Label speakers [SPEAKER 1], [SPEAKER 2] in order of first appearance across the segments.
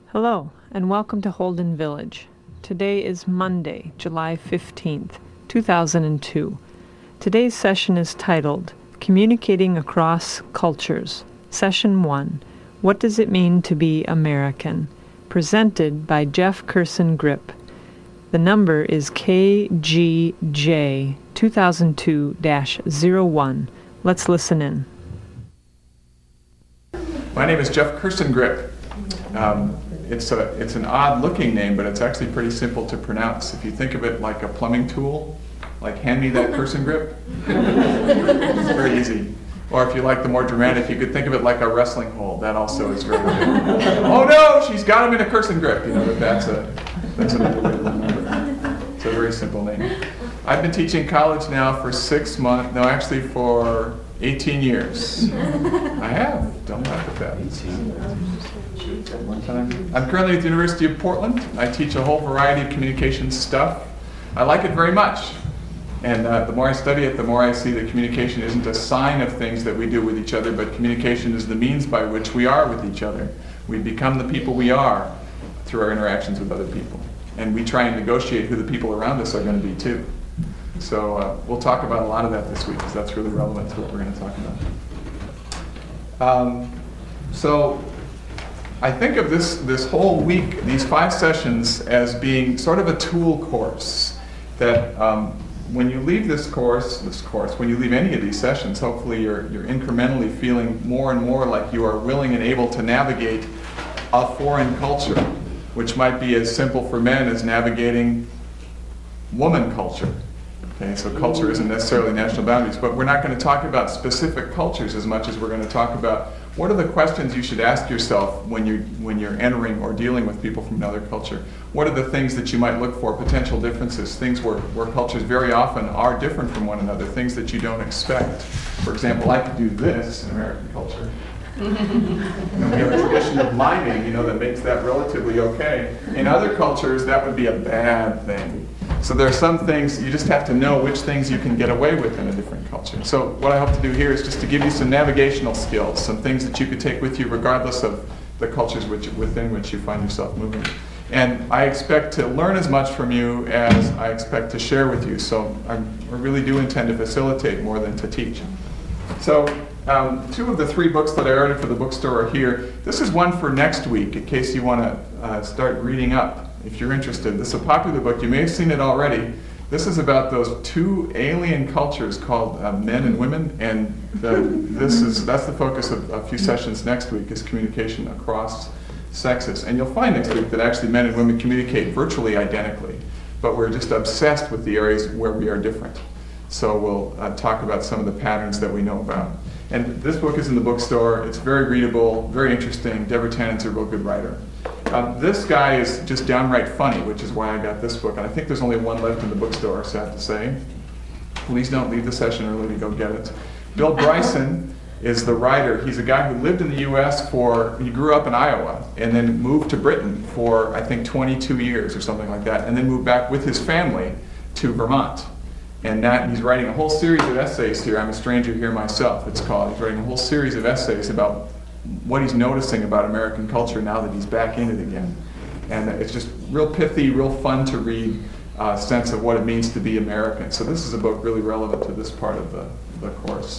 [SPEAKER 1] Hello, and welcome to Holden Village. Today is Monday, July 15th, 2002. Today's session is titled, Communicating Across Cultures, Session 1, What Does It Mean to Be American? Presented by Jeff Curson Grip. The number is KGJ 2002-01. Let's listen in.
[SPEAKER 2] My name is Jeff Curson Grip. It's an odd-looking name, but it's actually pretty simple to pronounce. If you think of it like a plumbing tool, like hand me that Curson grip, it's very easy. Or if you like the more dramatic, you could think of it like a wrestling hold. That also is very good. Oh no, she's got him in a Curson grip. You know that's another way to remember. It's a very simple name. I've been teaching college now for 6 months. No, actually for 18 years. I have. Don't laugh at that. One time. I'm currently at the University of Portland. I teach a whole variety of communication stuff. I like it very much. And the more I study it, the more I see that communication isn't a sign of things that we do with each other, but communication is the means by which we are with each other. We become the people we are through our interactions with other people. And we try and negotiate who the people around us are going to be too. So we'll talk about a lot of that this week because that's really relevant to what we're going to talk about. So I think of this whole week, these 5 sessions, as being sort of a tool course that when you leave this course, when you leave any of these sessions, hopefully you're incrementally feeling more and more like you are willing and able to navigate a foreign culture, which might be as simple for men as navigating woman culture. Okay, so culture isn't necessarily national boundaries, but we're not going to talk about specific cultures as much as we're going to talk about what are the questions you should ask yourself when you're entering or dealing with people from another culture. What are the things that you might look for, potential differences, things where cultures very often are different from one another, things that you don't expect. For example, I could do this in American culture. And we have a tradition of miming, that makes that relatively okay. In other cultures, that would be a bad thing. So there are some things, you just have to know which things you can get away with in a different culture. So what I hope to do here is just to give you some navigational skills, some things that you could take with you regardless of the cultures within which you find yourself moving. And I expect to learn as much from you as I expect to share with you. So I really do intend to facilitate more than to teach. So 2 of the 3 books that I ordered for the bookstore are here. This is one for next week in case you want to start reading up. If you're interested. This is a popular book. You may have seen it already. This is about those 2 alien cultures called men and women, and that's the focus of a few sessions next week is communication across sexes. And you'll find next week that actually men and women communicate virtually identically, but we're just obsessed with the areas where we are different. So we'll talk about some of the patterns that we know about. And this book is in the bookstore. It's very readable, very interesting. Deborah Tannen's a real good writer. This guy is just downright funny, which is why I got this book. And I think there's only one left in the bookstore, sad to say. Please don't leave the session early to go get it. Bill Bryson is the writer. He's a guy who lived in the U.S. he grew up in Iowa and then moved to Britain for, I think, 22 years or something like that, and then moved back with his family to Vermont. And he's writing a whole series of essays here. I'm a stranger here myself, it's called. He's writing a whole series of essays about what he's noticing about American culture now that he's back in it again. And it's just real pithy, real fun to read, sense of what it means to be American. So this is a book really relevant to this part of the course.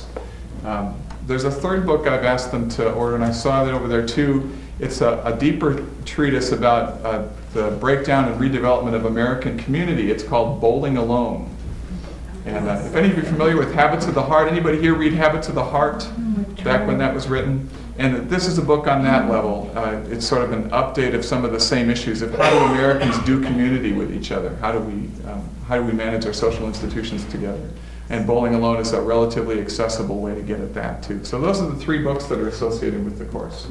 [SPEAKER 2] There's a 3rd book I've asked them to order, and I saw it over there too. It's a deeper treatise about the breakdown and redevelopment of American community. It's called Bowling Alone. And if any of you are familiar with Habits of the Heart, anybody here read Habits of the Heart back when that was written? And this is a book on that level. It's sort of an update of some of the same issues of how do Americans do community with each other? How do we manage our social institutions together? And Bowling Alone is a relatively accessible way to get at that too. So those are the 3 books that are associated with the course.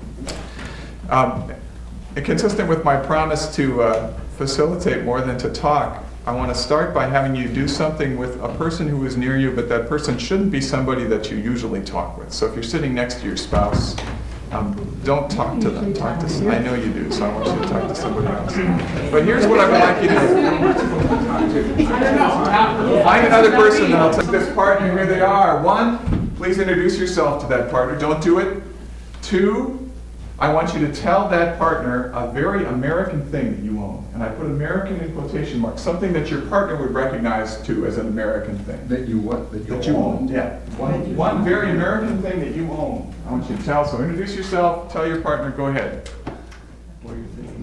[SPEAKER 2] Consistent with my promise to facilitate more than to talk, I want to start by having you do something with a person who is near you, but that person shouldn't be somebody that you usually talk with. So if you're sitting next to your spouse, don't talk to them. I know you do, so I want you to talk to somebody else. But here's what I would like you to do. Find another person, and I'll take this partner. Here they are. 1, please introduce yourself to that partner. Don't do it. 2, I want you to tell that partner a very American thing that you own. And I put American in quotation marks, something that your partner would recognize too as an American thing.
[SPEAKER 3] That you what?
[SPEAKER 2] That you own, yeah. One very American thing that you own. I want you to tell. So introduce yourself, tell your partner, go ahead. What are you thinking?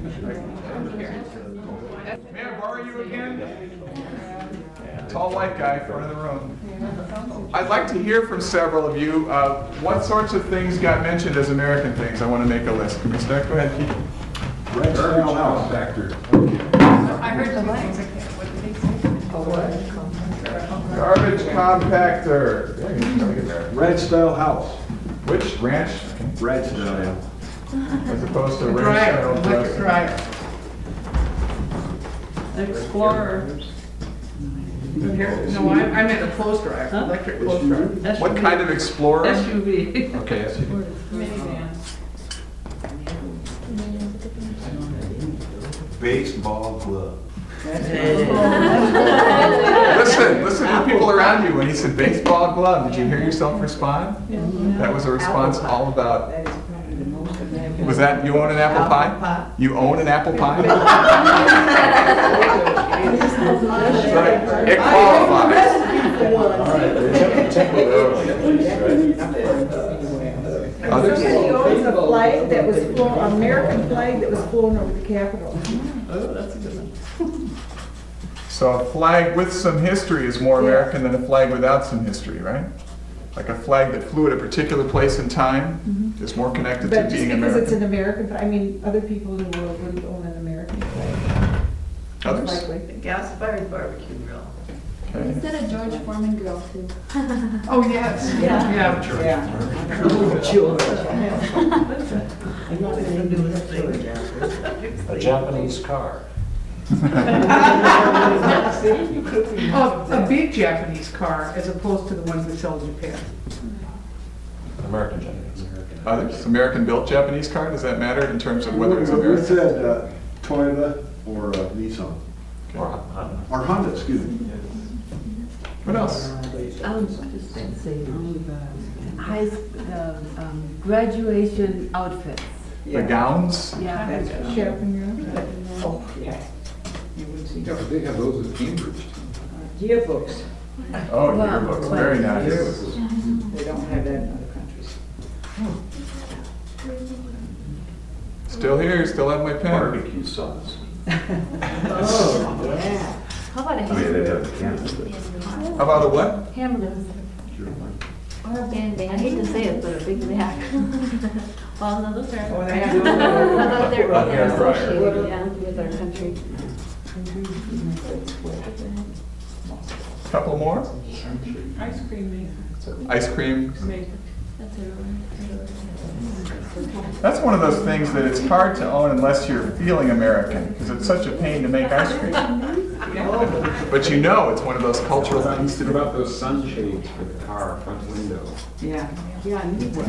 [SPEAKER 2] May I borrow you again? Tall white guy, front of the room. I'd like to hear from several of you. What sorts of things got mentioned as American things? I want to make a list. Can we start? Go ahead, Keith.
[SPEAKER 3] Red style house factor.
[SPEAKER 4] I heard two things. What did they say?
[SPEAKER 2] Garbage compactor.
[SPEAKER 3] Red style house.
[SPEAKER 2] Which ranch?
[SPEAKER 3] Red style.
[SPEAKER 2] As opposed to ranch
[SPEAKER 4] Dryer,
[SPEAKER 2] style
[SPEAKER 4] electric
[SPEAKER 2] dressing.
[SPEAKER 4] dryer.
[SPEAKER 1] Explorer.
[SPEAKER 4] Here, no, I meant a clothes dryer, electric clothes dryer.
[SPEAKER 2] What kind of explorer?
[SPEAKER 1] SUV.
[SPEAKER 3] Okay, I see.
[SPEAKER 4] Minivan.
[SPEAKER 3] Baseball glove.
[SPEAKER 2] Listen to the people around you when he said baseball glove. Did you hear yourself respond? That was a response all about. Was that you own an apple pie? You own an apple pie? Right. It qualifies. Others?
[SPEAKER 5] He owns a flag that was flown, an American flag that was flown over the Capitol.
[SPEAKER 2] So a flag with some history is more American than a flag without some history, right? Like a flag that flew at a particular place in time is more connected to
[SPEAKER 5] But just
[SPEAKER 2] being
[SPEAKER 5] because it's
[SPEAKER 2] American.
[SPEAKER 5] an American, I mean, other people in the world wouldn't own an American flag.
[SPEAKER 2] Others?
[SPEAKER 5] Likely.
[SPEAKER 4] Gas-fired barbecue grill.
[SPEAKER 2] Okay.
[SPEAKER 6] Is that a George Foreman grill too?
[SPEAKER 4] Oh, yes, yeah.
[SPEAKER 7] A Japanese car.
[SPEAKER 4] Oh, a big Japanese car as opposed to the ones we sell in Japan.
[SPEAKER 7] American Japanese.
[SPEAKER 2] Others? American-built Japanese car? Does that matter in terms of whether it's
[SPEAKER 3] We
[SPEAKER 2] American?
[SPEAKER 3] said Toyota or Nissan.
[SPEAKER 7] Or Honda.
[SPEAKER 3] Or Honda, excuse me.
[SPEAKER 2] What else?
[SPEAKER 8] Graduation outfits.
[SPEAKER 2] The gowns?
[SPEAKER 8] Yeah.
[SPEAKER 5] Shopping around.
[SPEAKER 3] Yeah, but they have those at Cambridge.
[SPEAKER 5] Yearbooks,
[SPEAKER 2] Oh,
[SPEAKER 8] Wow.
[SPEAKER 2] yearbooks, very nice.
[SPEAKER 5] they don't have that in other countries.
[SPEAKER 2] Still here, still have my pen.
[SPEAKER 7] Barbecue sauce.
[SPEAKER 6] How about a
[SPEAKER 2] How about a what?
[SPEAKER 6] hamburger? And I hate to say it, but a Big Mac. Well, no, those are.
[SPEAKER 5] Oh, they have
[SPEAKER 6] But they're
[SPEAKER 7] Not air fryer.
[SPEAKER 6] associated, yeah, with our country.
[SPEAKER 2] Couple more?
[SPEAKER 4] Ice cream
[SPEAKER 2] Ice cream.
[SPEAKER 4] maker.
[SPEAKER 6] That's a.
[SPEAKER 2] That's one of those things that it's hard to own unless you're feeling American, because it's such a pain to make ice cream. But you know it's one of those cultural things to
[SPEAKER 9] What
[SPEAKER 2] do.
[SPEAKER 9] about those sunshades for the car, front window?
[SPEAKER 5] Yeah.
[SPEAKER 2] I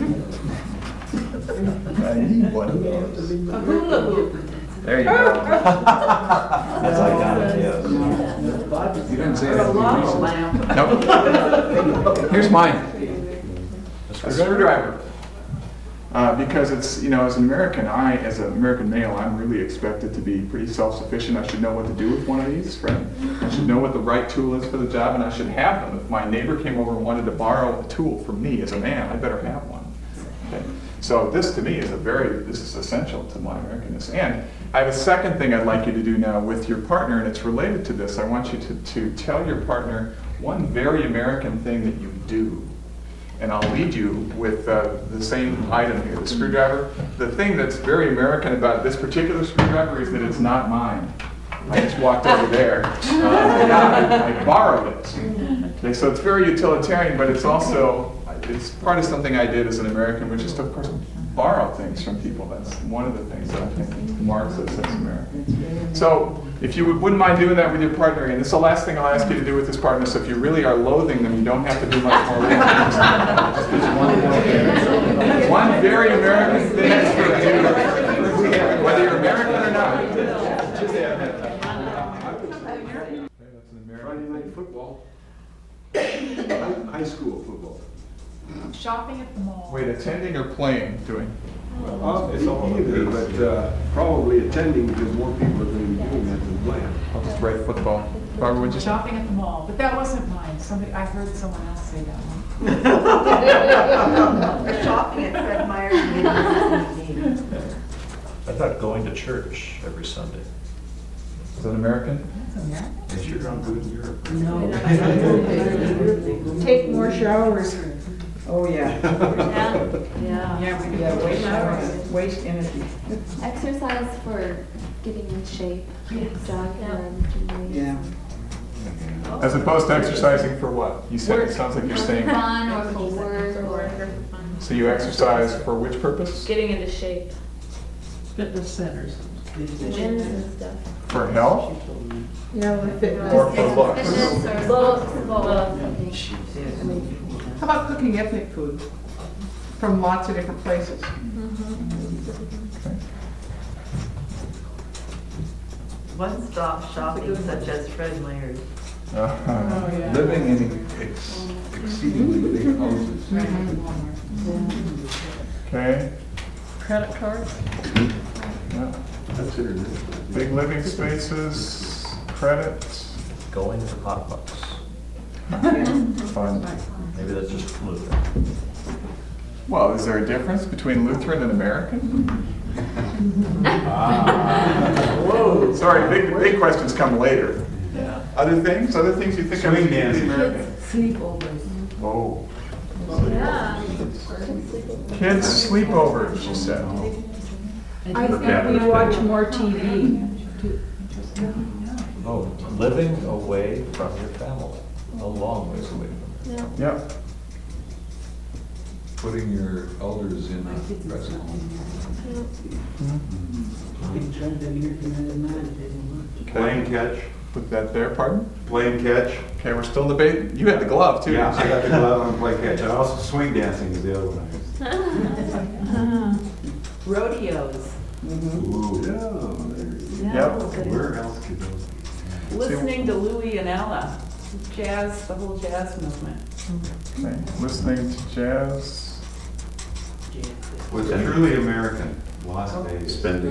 [SPEAKER 2] need one of those.
[SPEAKER 4] A hula hoop.
[SPEAKER 7] There you go. That's iconic, yes.
[SPEAKER 3] You didn't say
[SPEAKER 4] Or a
[SPEAKER 3] that.
[SPEAKER 4] lava lamp.
[SPEAKER 2] Nope. Here's mine. A screwdriver. Because it's, you know, as an American, as an American male, I'm really expected to be pretty self-sufficient. I should know what to do with one of these, right? I should know what the right tool is for the job, and I should have them. If my neighbor came over and wanted to borrow a tool from me as a man, I better have one. Okay? So this, to me, this is essential to my Americanness. And I have a second thing I'd like you to do now with your partner, and it's related to this. I want you to tell your partner one very American thing that you do. And I'll lead you with the same item here, the screwdriver. The thing that's very American about this particular screwdriver is that it's not mine. I just walked over there. I borrowed it. Okay, so it's very utilitarian, but it's also, it's part of something I did as an American, which is to, of course, borrow things from people. That's one of the things that I think marks us as Americans. So if you wouldn't mind doing that with your partner, and this is the last thing I'll ask you to do with this partner, so if you really are loathing them, you don't have to do much more. One very American thing for you, whether you're American or not.
[SPEAKER 3] Friday night football. High school football.
[SPEAKER 4] Shopping at the mall.
[SPEAKER 2] Wait, attending or playing? Doing?
[SPEAKER 3] Either, but probably attending because more people are going to be doing that than playing.
[SPEAKER 2] I'll just write football. Barbara, would you?
[SPEAKER 4] Shopping at the mall, but that wasn't mine. I heard someone else say that one.
[SPEAKER 5] Shopping at Fred Meyer's.
[SPEAKER 7] I thought going to church every Sunday.
[SPEAKER 2] Is that American?
[SPEAKER 3] They sure don't do it in Europe.
[SPEAKER 5] Take more showers. Oh, yeah.
[SPEAKER 6] Yeah.
[SPEAKER 5] Yeah, waste energy.
[SPEAKER 6] Exercise for getting in shape, jog around.
[SPEAKER 5] Yeah.
[SPEAKER 2] As opposed to exercising for what? You said it sounds like you're saying.
[SPEAKER 6] Fun or for work or
[SPEAKER 2] So you exercise for which purpose?
[SPEAKER 6] getting into shape.
[SPEAKER 8] Fitness centers.
[SPEAKER 6] Gyms and stuff.
[SPEAKER 2] For health?
[SPEAKER 5] Yeah, like
[SPEAKER 2] Or for looks?
[SPEAKER 6] Fitness or both.
[SPEAKER 4] How about cooking ethnic food from lots of different places?
[SPEAKER 2] Okay.
[SPEAKER 10] One-stop shopping such as Fred Meyer's.
[SPEAKER 2] Uh-huh.
[SPEAKER 3] Living in exceedingly big houses.
[SPEAKER 2] Okay.
[SPEAKER 8] Credit cards?
[SPEAKER 2] Yeah.
[SPEAKER 3] That's it.
[SPEAKER 2] Big living spaces, credit,
[SPEAKER 7] Going to potlucks.
[SPEAKER 2] fun.
[SPEAKER 7] Maybe that's just Lutheran.
[SPEAKER 2] Well, is there a difference between Lutheran and American? Whoa. Sorry, big questions come later.
[SPEAKER 7] Yeah.
[SPEAKER 2] Other things you think
[SPEAKER 3] Swing
[SPEAKER 2] of
[SPEAKER 3] dancing.
[SPEAKER 2] American?
[SPEAKER 8] Sleepovers.
[SPEAKER 2] Oh.
[SPEAKER 6] Yeah.
[SPEAKER 2] Kids sleepovers, she said.
[SPEAKER 5] I think we watch more TV.
[SPEAKER 7] Oh, living away from your family, a long ways away from them.
[SPEAKER 6] Yeah.
[SPEAKER 2] Yep.
[SPEAKER 3] Putting your elders in a rest home. Playing catch.
[SPEAKER 2] Put that there, pardon?
[SPEAKER 3] Playing catch.
[SPEAKER 2] Okay, we're still debating. You had the glove too.
[SPEAKER 3] Yeah, I got the glove and play catch. And also swing dancing is the other one.
[SPEAKER 10] Rodeos.
[SPEAKER 3] Ooh.
[SPEAKER 2] Yep.
[SPEAKER 3] Where else could those be?
[SPEAKER 10] Listening to Louis and Ella. Jazz, the whole jazz movement.
[SPEAKER 2] Okay. Listening to jazz.
[SPEAKER 3] What's truly American, Las Vegas. Spending.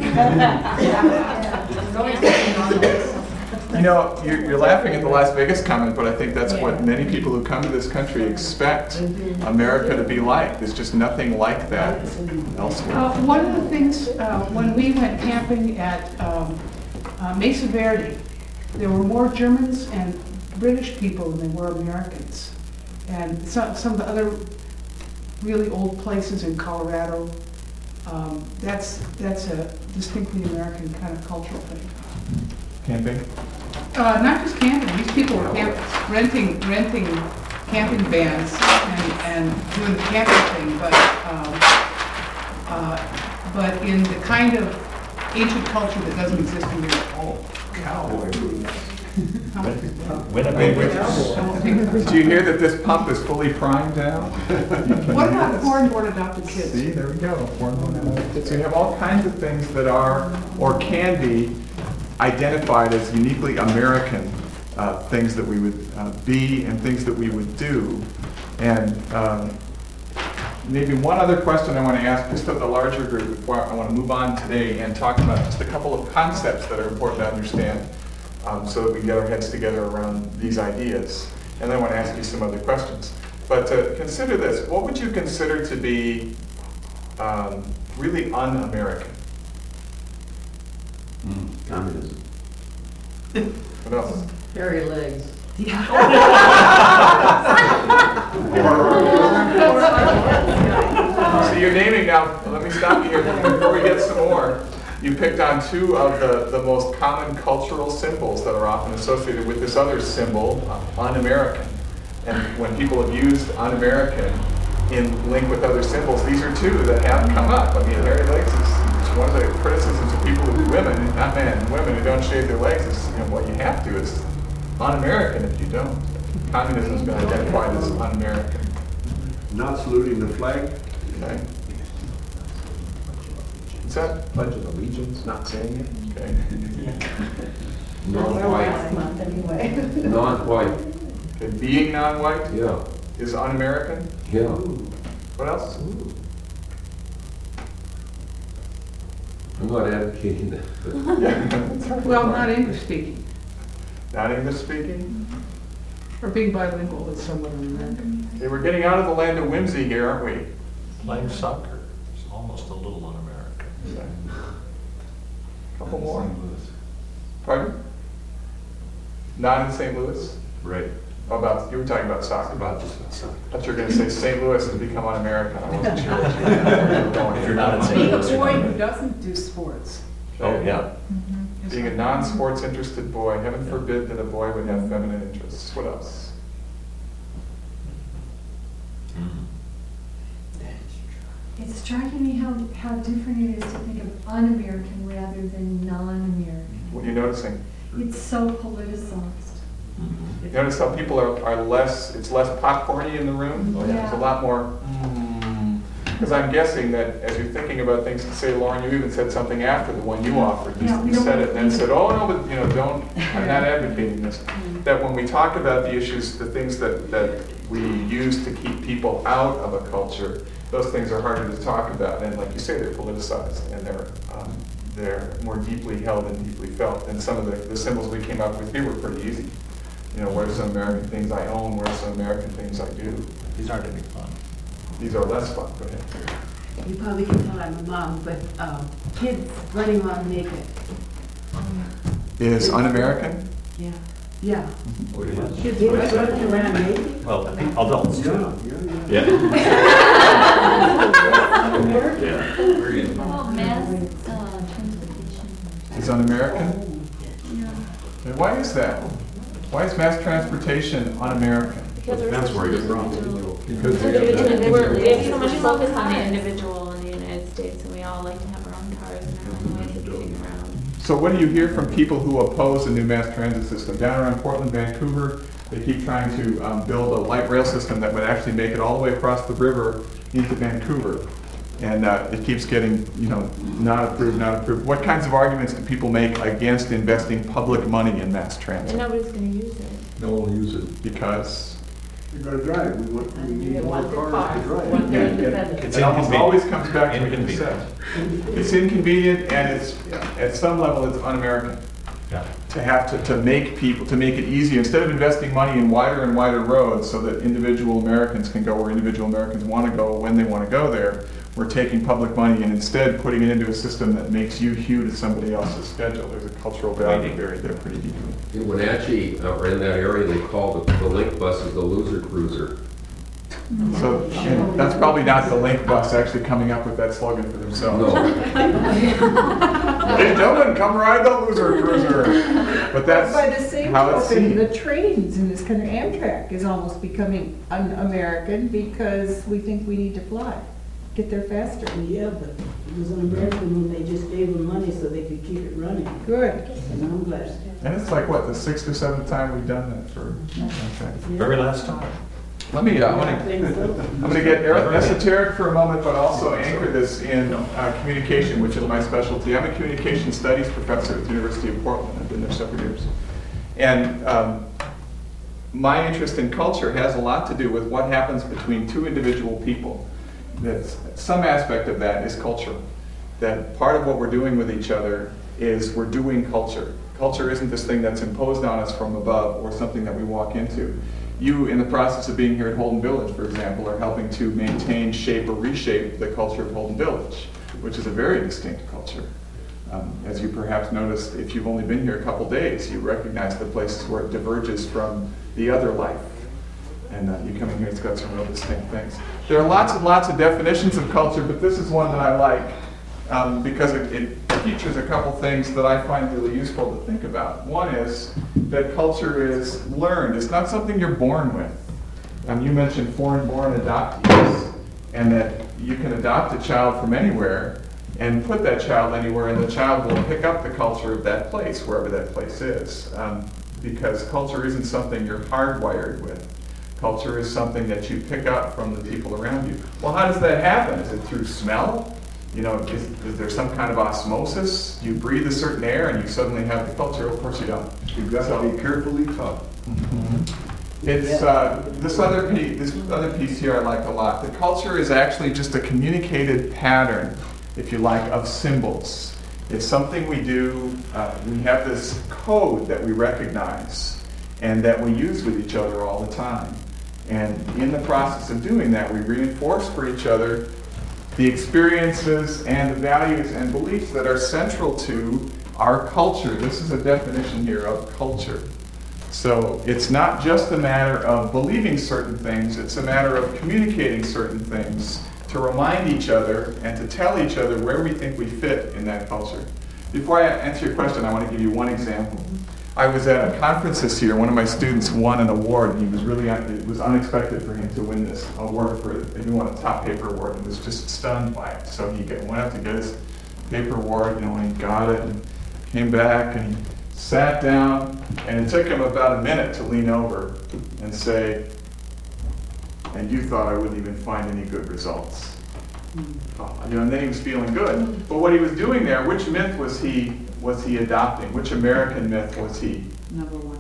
[SPEAKER 2] You know, you're laughing at the Las Vegas comment, but I think that's what many people who come to this country expect America to be like. There's just nothing like that elsewhere.
[SPEAKER 4] One of the things, when we went camping at Mesa Verde, there were more Germans and British people than there were Americans. And some of the other really old places in Colorado, that's a distinctly American kind of cultural thing.
[SPEAKER 2] Camping?
[SPEAKER 4] Not just camping, these people were renting camping vans and doing the camping thing, but in the kind of ancient culture that doesn't exist in Europe. Oh, cowboy boots.
[SPEAKER 7] Winnebago.
[SPEAKER 2] Do you hear that this pump is fully primed now?
[SPEAKER 4] What about foreign-born adopted kids?
[SPEAKER 2] See, there we go. Foreign-born adopted kids. So you have all kinds of things that are or can be identified as uniquely American things that we would be and things that we would do. And maybe one other question I want to ask just of the larger group before I want to move on today and talk about just a couple of concepts that are important to understand so that we get our heads together around these ideas. And then I want to ask you some other questions. But consider this. What would you consider to be really un-American?
[SPEAKER 3] Communism.
[SPEAKER 2] What else?
[SPEAKER 8] Hairy legs.
[SPEAKER 2] So you're naming now, let me stop you here before we get some more. You picked on two of the most common cultural symbols that are often associated with this other symbol, un-American. And when people have used un-American in link with other symbols, these are two that have come up. I mean, hairy legs is one of the criticisms of people who, women, not men, women who don't shave their legs is, what you have to is un-American if you don't. Communism has been identified as un-American.
[SPEAKER 3] Not saluting the flag.
[SPEAKER 2] Okay. What's that?
[SPEAKER 9] Pledge of Allegiance, not saying it.
[SPEAKER 2] Okay.
[SPEAKER 3] Non-white.
[SPEAKER 5] Anyway.
[SPEAKER 3] Non-white.
[SPEAKER 2] Okay. Being non-white
[SPEAKER 3] Yeah.
[SPEAKER 2] is un-American.
[SPEAKER 3] Yeah.
[SPEAKER 2] What else?
[SPEAKER 3] I'm not advocating that, but
[SPEAKER 4] Well, not English speaking,
[SPEAKER 2] Not English speaking?
[SPEAKER 4] or being bilingual with someone in America.
[SPEAKER 2] Okay, we're getting out of the land of whimsy here, aren't we?
[SPEAKER 7] Playing soccer is almost a little un-American.
[SPEAKER 2] Couple more. Pardon? Not in St. Louis?
[SPEAKER 3] right.
[SPEAKER 2] Oh, you were talking about soccer.
[SPEAKER 3] About just something.
[SPEAKER 2] I thought you were going to say St. Louis has become un-American. I wasn't sure what you were going.
[SPEAKER 7] If you're not in St.
[SPEAKER 4] Being a
[SPEAKER 7] Louis, you're
[SPEAKER 4] boy
[SPEAKER 7] not.
[SPEAKER 4] who doesn't do sports.
[SPEAKER 7] Oh, yeah.
[SPEAKER 2] Being a non-sports interested boy, heaven forbid that a boy would have feminine interests. What else?
[SPEAKER 11] It's striking me how different it is to think of un-American rather than non-American.
[SPEAKER 2] What are you noticing?
[SPEAKER 11] It's so politicized.
[SPEAKER 2] You notice how people are less, it's less popcorny in the room?
[SPEAKER 11] Yeah.
[SPEAKER 2] It's a lot more, because I'm guessing that as you're thinking about things to say, Lauren, you even said something after the one you offered.
[SPEAKER 11] Yeah,
[SPEAKER 2] You said it and then said, oh, no, but, don't, I'm not advocating this. That when we talk about the issues, the things that we use to keep people out of a culture, those things are harder to talk about. And like you say, they're politicized and they're more deeply held and deeply felt. And some of the symbols we came up with here were pretty easy. What are some American things I own? What are some American things I do?
[SPEAKER 7] These aren't any fun.
[SPEAKER 2] These are less fun. Go ahead.
[SPEAKER 12] You probably can tell I'm a mom, but kids running around naked.
[SPEAKER 2] Is un-American?
[SPEAKER 12] Yeah. Yeah.
[SPEAKER 5] Kids running around naked.
[SPEAKER 7] Well, adults too.
[SPEAKER 3] Yeah.
[SPEAKER 6] Well, mass transportation.
[SPEAKER 2] Is un-American? And why is that? Why is mass transportation un-American?
[SPEAKER 3] Depends where you're from.
[SPEAKER 6] We have so much focus on the individual in the United States, and we all like to have our own cars and our own ways of getting around.
[SPEAKER 2] So what do you hear from people who oppose the new mass transit system? Down around Portland, Vancouver, they keep trying to build a light rail system that would actually make it all the way across the river into Vancouver. And it keeps getting, not approved. What kinds of arguments do people make against investing public money in mass
[SPEAKER 6] And
[SPEAKER 2] transit?
[SPEAKER 6] nobody's going to use it.
[SPEAKER 3] No one will use it.
[SPEAKER 2] Because
[SPEAKER 3] You're gonna drive, we need more cars to drive.
[SPEAKER 7] It's
[SPEAKER 2] it almost
[SPEAKER 7] inconvenient.
[SPEAKER 2] always comes back to what you
[SPEAKER 7] Inconvenient.
[SPEAKER 2] said. It's inconvenient and it's, at some level, it's un-American.
[SPEAKER 7] Yeah.
[SPEAKER 2] To have to make it easier, instead of investing money in wider and wider roads so that individual Americans can go where individual Americans want to go when they want to go there, we're taking public money and instead putting it into a system that makes you hew to somebody else's schedule. There's a cultural value buried there pretty deeply.
[SPEAKER 9] In Wenatchee, or in that area, they call the Link buses the loser cruiser.
[SPEAKER 2] So and that's probably not the Link bus actually coming up with that slogan for themselves.
[SPEAKER 9] No.
[SPEAKER 2] Hey gentlemen, come ride the loser cruiser. But that's
[SPEAKER 5] By the same
[SPEAKER 2] how it's
[SPEAKER 5] token,
[SPEAKER 2] seen.
[SPEAKER 5] the trains in this country, Amtrak is almost becoming un-American because we think we need to fly, get there faster.
[SPEAKER 12] Yeah, but it was un-American when they just gave them money so they could keep it running.
[SPEAKER 5] Good.
[SPEAKER 12] And I'm glad.
[SPEAKER 2] And it's like, what, the 6th or 7th time we've done that for, okay.
[SPEAKER 7] Very last time.
[SPEAKER 2] Let me, I'm going to get esoteric for a moment, but also anchor this in communication, which is my specialty. I'm a communication studies professor at the University of Portland. I've been there several years. And my interest in culture has a lot to do with what happens between two individual people. Some aspect of that is culture. That part of what we're doing with each other is we're doing culture. Culture isn't this thing that's imposed on us from above or something that we walk into. You, in the process of being here at Holden Village, for example, are helping to maintain, shape, or reshape the culture of Holden Village, which is a very distinct culture. As you perhaps noticed, if you've only been here a couple days, you recognize the places where it diverges from the other life. And you come in here, it's got some real distinct things. There are lots and lots of definitions of culture, but this is one that I like because it features a couple things that I find really useful to think about. One is that culture is learned. It's not something you're born with. You mentioned foreign-born adoptees, and that you can adopt a child from anywhere and put that child anywhere, and the child will pick up the culture of that place, wherever that place is. Because culture isn't something you're hardwired with. Culture is something that you pick up from the people around you. Well, how does that happen? Is it through smell? Is there some kind of osmosis? You breathe a certain air and you suddenly have the culture? Of course you don't.
[SPEAKER 3] You've got to be carefully taught.
[SPEAKER 2] It's this other piece here I like a lot. The culture is actually just a communicated pattern, if you like, of symbols. It's something we do, we have this code that we recognize and that we use with each other all the time. And in the process of doing that, we reinforce for each other the experiences and the values and beliefs that are central to our culture. This is a definition here of culture. So it's not just a matter of believing certain things, it's a matter of communicating certain things to remind each other and to tell each other where we think we fit in that culture. Before I answer your question, I want to give you one example. I was at a conference this year. One of my students won an award, and it was unexpected for him to win this award. He won a top paper award and was just stunned by it. So he went up to get his paper award, and he got it and came back and he sat down, and it took him about a minute to lean over and say, "And you thought I wouldn't even find any good results." And then he was feeling good. But what he was doing there, which myth was he adopting? Which American myth was he?
[SPEAKER 4] Number one.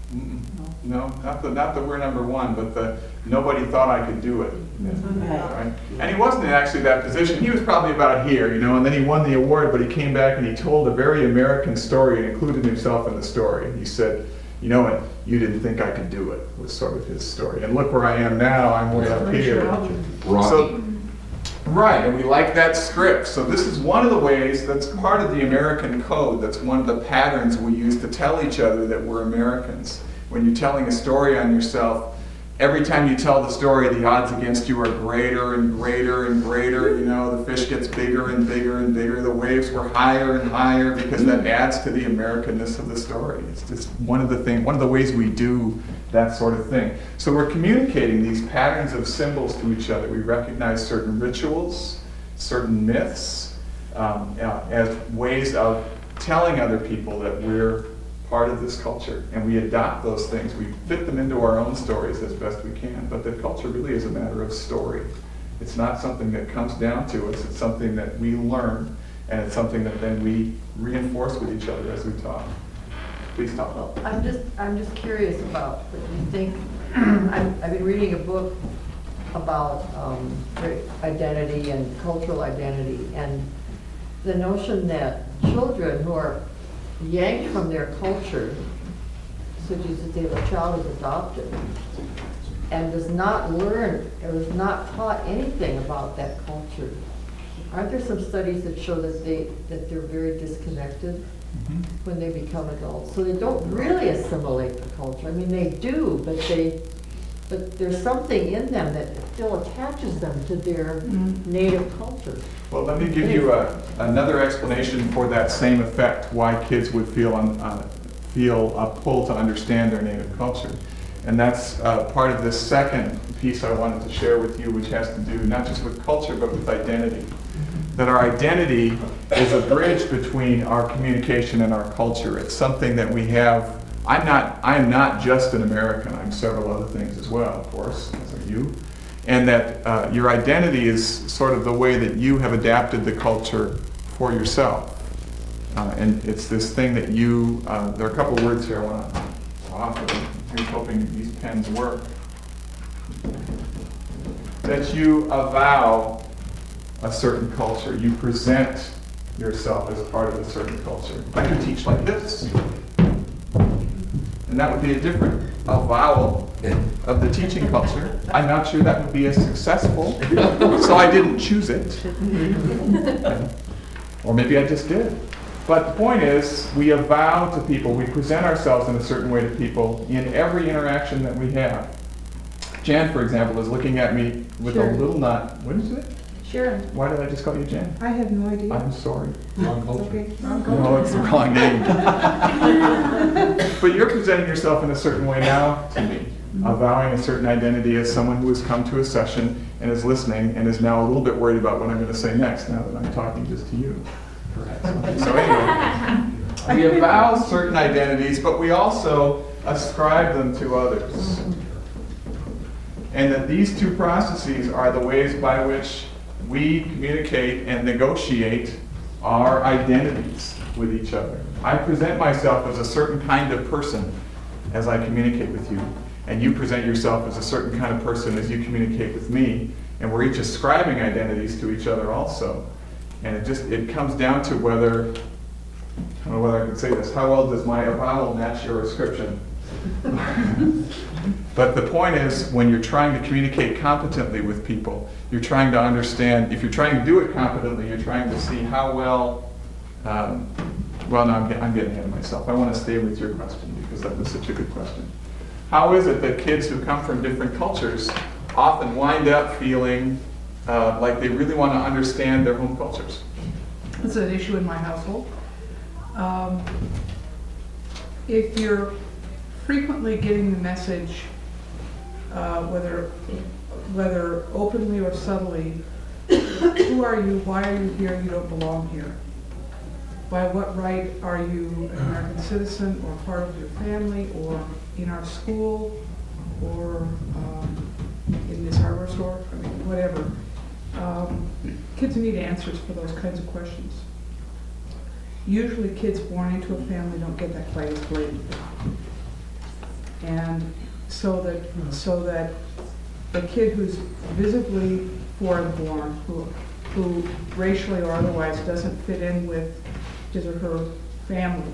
[SPEAKER 2] No, not that we're number one, but the nobody thought I could do it. Right? And he wasn't in actually that position. He was probably about here, and then he won the award, but he came back and he told a very American story and included himself in the story. He said, "You know what, you didn't think I could do it," was sort of his story. And look where I am now, I'm way up here. So, right, and we like that script. So this is one of the ways that's part of the American code. That's one of the patterns we use to tell each other that we're Americans. When you're telling a story on yourself, every time you tell the story, the odds against you are greater and greater and greater. The fish gets bigger and bigger and bigger. The waves were higher and higher because that adds to the Americanness of the story. It's just one of the ways we do that sort of thing. So we're communicating these patterns of symbols to each other. We recognize certain rituals, certain myths, as ways of telling other people that we're part of this culture, and we adopt those things. We fit them into our own stories as best we can, but the culture really is a matter of story. It's not something that comes down to us. It's something that we learn, and it's something that then we reinforce with each other as we talk. Please talk.
[SPEAKER 8] Well, I'm just curious about what you think. I've been reading a book about identity and cultural identity, and the notion that children who are yanked from their culture, such as if a child is adopted and does not learn or is not taught anything about that culture. Aren't there some studies that show that they're very disconnected when they become adults? So they don't really assimilate the culture. I mean, they do, but there's something in them that still attaches them to their native culture.
[SPEAKER 2] Well, let me give you another explanation for that same effect, why kids would feel a pull to understand their native culture. And that's part of this second piece I wanted to share with you, which has to do not just with culture, but with identity. That our identity is a bridge between our communication and our culture. It's something that we have. I am not just an American. I'm several other things as well, of course, as are you. And that your identity is sort of the way that you have adapted the culture for yourself. And it's this thing that you, there are a couple words here I want to offer. Here's hoping these pens work. That you avow a certain culture. You present yourself as part of a certain culture. I could teach like this. And that would be a different avowal of the teaching culture. I'm not sure that would be as successful, so I didn't choose it. Or maybe I just did. But the point is, we avow to people, we present ourselves in a certain way to people in every interaction that we have. Jan, for example, is looking at me with a little nod. What is it?
[SPEAKER 5] Sure.
[SPEAKER 2] Why did I just call you Jan?
[SPEAKER 5] I have no idea.
[SPEAKER 2] I'm sorry.
[SPEAKER 7] Wrong culture.
[SPEAKER 5] Okay, wrong culture.
[SPEAKER 2] No, it's the wrong name. But you're presenting yourself in a certain way now to me, avowing a certain identity as someone who has come to a session and is listening and is now a little bit worried about what I'm going to say next now that I'm talking just to you, perhaps. So anyway, we avow certain identities, but we also ascribe them to others. And that these two processes are the ways by which we communicate and negotiate our identities with each other. I present myself as a certain kind of person as I communicate with you, and you present yourself as a certain kind of person as you communicate with me, and we're each ascribing identities to each other also. And it comes down to whether, I don't know whether I can say this, how well does my avowal match your ascription? But the point is, when you're trying to communicate competently with people, you're trying to understand, if you're trying to do it competently, you're trying to see how well, well, no, I'm getting ahead of myself. I want to stay with your question because that was such a good question. How is it that kids who come from different cultures often wind up feeling like they really want to understand their home cultures?
[SPEAKER 4] It's an issue in my household. If you're frequently getting the message, whether openly or subtly, who are you, why are you here, you don't belong here. By what right are you an American citizen or part of your family or in our school or in this hardware store, I mean, whatever. Kids need answers for those kinds of questions. Usually kids born into a family don't get that quite as blatantly. And so that the kid who's visibly foreign born, who racially or otherwise doesn't fit in with his or her family,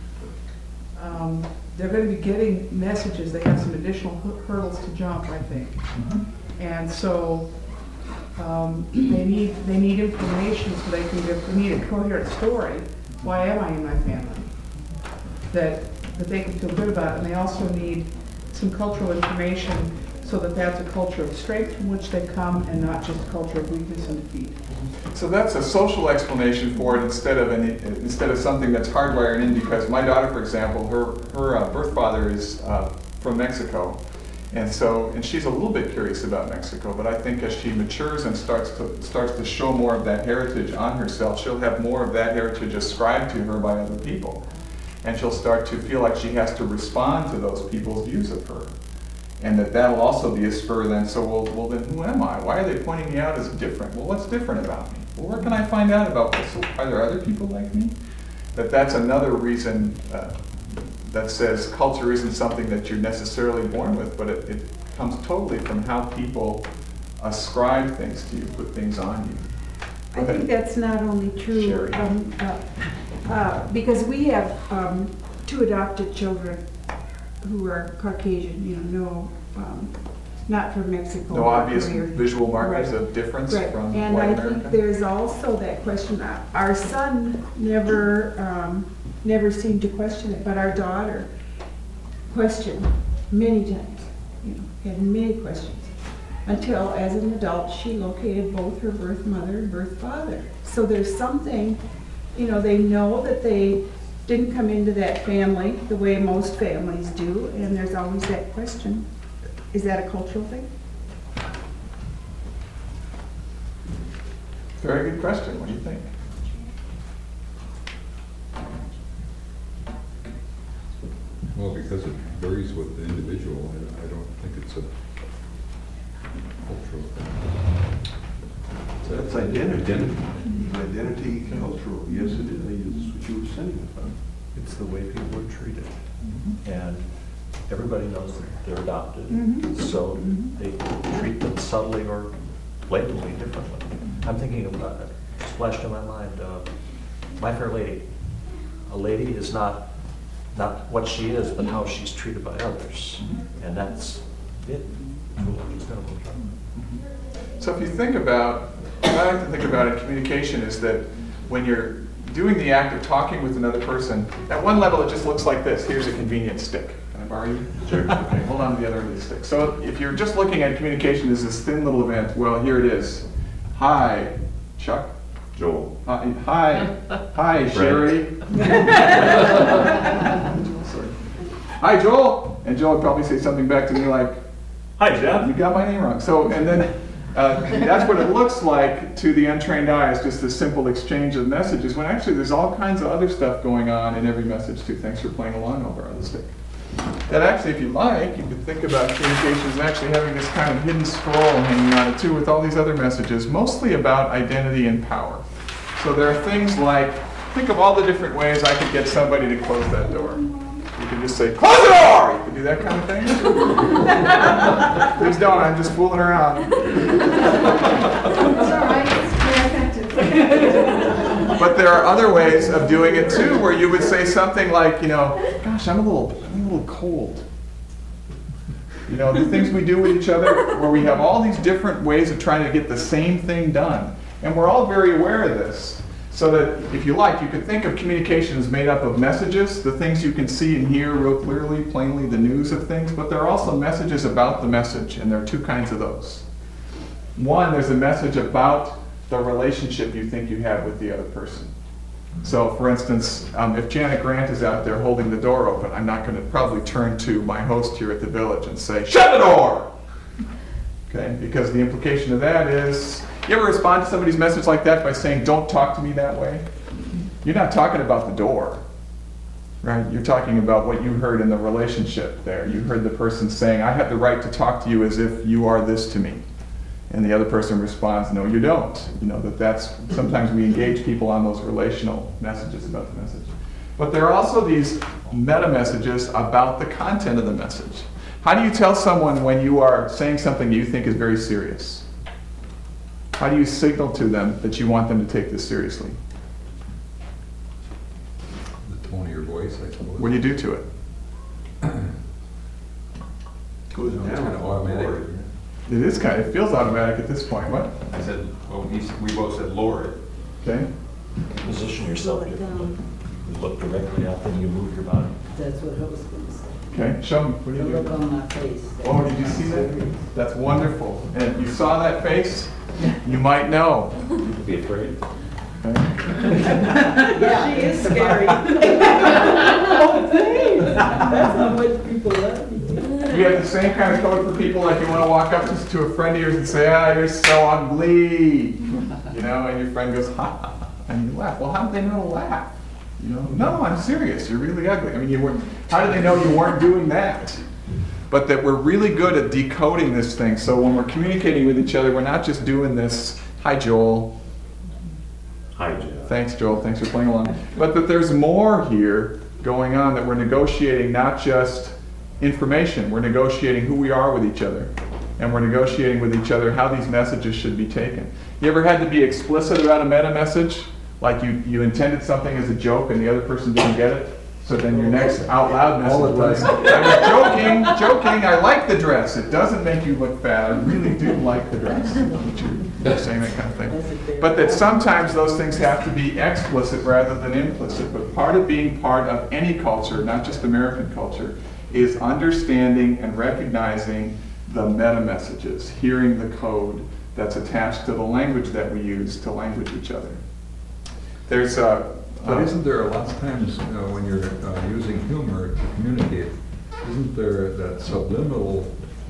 [SPEAKER 4] they're going to be getting messages. They have some additional hurdles to jump, I think. And so they need information so they need a coherent story. Why am I in my family? That they can feel good about, and they also need some cultural information so that that's a culture of strength from which they come and not just a culture of weakness and defeat.
[SPEAKER 2] So that's a social explanation for it instead of something that's hardwired in, because my daughter, for example, her birth father is from Mexico. And she's a little bit curious about Mexico, but I think as she matures and starts to show more of that heritage on herself, she'll have more of that heritage ascribed to her by other people. And she'll start to feel like she has to respond to those people's views of her. And that'll also be a spur then, so well then who am I? Why are they pointing me out as different? Well, what's different about me? Well, where can I find out about this? Are there other people like me? That's another reason that says culture isn't something that you're necessarily born with, but it comes totally from how people ascribe things to you, put things on you.
[SPEAKER 5] I think that's not only true, because we have 2 adopted children who are Caucasian, not from Mexico.
[SPEAKER 2] No obvious visual markers of difference from
[SPEAKER 5] and
[SPEAKER 2] white
[SPEAKER 5] I
[SPEAKER 2] American?
[SPEAKER 5] think there's also that question. Our son never seemed to question it, but our daughter questioned many times, had many questions, until as an adult she located both her birth mother and birth father. So there's something, they know that they didn't come into that family the way most families do, and there's always that question, is that a cultural thing?
[SPEAKER 2] Very good question. What do you think?
[SPEAKER 13] Well, because it varies with the individual, I don't think it's a cultural thing.
[SPEAKER 3] That's identity. Identity, cultural. Yes, it is. That's what you were saying about.
[SPEAKER 7] It's the way people are treated. And everybody knows that they're adopted, so they treat them subtly or blatantly differently. I'm thinking about it, just flashed in my mind, My Fair Lady. A lady is not what she is, but how she's treated by others. And that's it.
[SPEAKER 2] So if you think about, what I like to think about in communication is that when you're doing the act of talking with another person, at one level it just looks like this. Here's a convenient stick. Can I borrow you? Sure. Okay, hold on to the other end of the stick. So if you're just looking at communication as this thin little event, well, here it is. Hi, Chuck.
[SPEAKER 3] Joel.
[SPEAKER 2] Hi, Sherry. Hi, Joel. And Joel would probably say something back to me like, hi, Jeff. You got my name wrong. So, and then that's what it looks like to the untrained eye, is just a simple exchange of messages, when actually there's all kinds of other stuff going on in every message too. Thanks for playing along over on the stick. That actually, if you like, you could think about communications and actually having this kind of hidden scroll hanging on it too, with all these other messages, mostly about identity and power. So there are things like, think of all the different ways I could get somebody to close that door. You could just say, close the door! You could do that kind of thing. Please don't, I'm just fooling around.
[SPEAKER 11] It's all right, it's very effective.
[SPEAKER 2] But there are other ways of doing it too, where you would say something like, gosh, I'm a little cold. The things we do with each other, where we have all these different ways of trying to get the same thing done. And we're all very aware of this. So that, if you like, you could think of communication as made up of messages, the things you can see and hear real clearly, plainly, the news of things, but there are also messages about the message, and there are two kinds of those. One, there's a message about the relationship you think you have with the other person. So, for instance, if Janet Grant is out there holding the door open, I'm not going to probably turn to my host here at the Village and say, "Shut the door!" Okay, because the implication of that is, you ever respond to somebody's message like that by saying, "Don't talk to me that way"? You're not talking about the door, right? You're talking about what you heard in the relationship there. You heard the person saying, "I have the right to talk to you as if you are this to me." And the other person responds, "No, you don't." That's sometimes we engage people on those relational messages about the message. But there are also these meta messages about the content of the message. How do you tell someone when you are saying something you think is very serious? How do you signal to them that you want them to take this seriously?
[SPEAKER 13] The tone of your voice, I suppose.
[SPEAKER 2] What do you do to it?
[SPEAKER 3] Goes
[SPEAKER 13] It's
[SPEAKER 3] down.
[SPEAKER 13] kind of automatic.
[SPEAKER 2] It feels automatic at this point. What?
[SPEAKER 14] I said, we both said lower it.
[SPEAKER 2] Okay.
[SPEAKER 7] Position yourself differently. You look directly up and you move your body.
[SPEAKER 8] That's what I was going to say.
[SPEAKER 2] Okay, show me. What do
[SPEAKER 8] The
[SPEAKER 2] you do?
[SPEAKER 8] look on my face.
[SPEAKER 2] Oh, did you see that? That's wonderful. And you saw that face? You might know.
[SPEAKER 7] You could be afraid.
[SPEAKER 5] Yeah, she is scary.
[SPEAKER 8] Oh, thanks. That's how much people love me.
[SPEAKER 2] You have the same kind of code for people, like you want to walk up to a friend of yours and say, "Ah, you're so ugly." And your friend goes, "Ha, ha, ha," and you laugh. Well, how did they know to laugh? No, I'm serious. You're really ugly. How did they know you weren't doing that? But that we're really good at decoding this thing. So when we're communicating with each other, we're not just doing this, "Hi, Joel."
[SPEAKER 7] Hi, Joel.
[SPEAKER 2] Thanks, Joel. Thanks for playing along. But that there's more here going on, that we're negotiating not just information. We're negotiating who we are with each other. And we're negotiating with each other how these messages should be taken. You ever had to be explicit about a meta message? Like you intended something as a joke and the other person didn't get it? So then your next out loud message was, "I was joking, I like the dress. It doesn't make you look fat. I really do like the dress." You're saying that kind of thing. But that sometimes those things have to be explicit rather than implicit. But part of being part of any culture, not just American culture, is understanding and recognizing the meta messages, hearing the code that's attached to the language that we use to language each other. There's a
[SPEAKER 13] But isn't there a lot of times when you're using humor to communicate, isn't there that subliminal